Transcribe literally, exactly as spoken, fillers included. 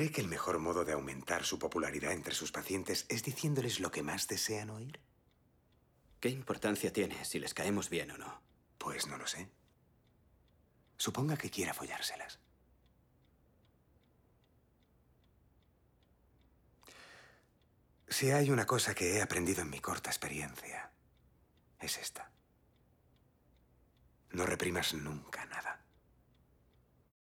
¿Cree que el mejor modo de aumentar su popularidad entre sus pacientes es diciéndoles lo que más desean oír? ¿Qué importancia tiene si les caemos bien o no? Pues no lo sé. Suponga que quiera follárselas. Si hay una cosa que he aprendido en mi corta experiencia, es esta. No reprimas nunca nada.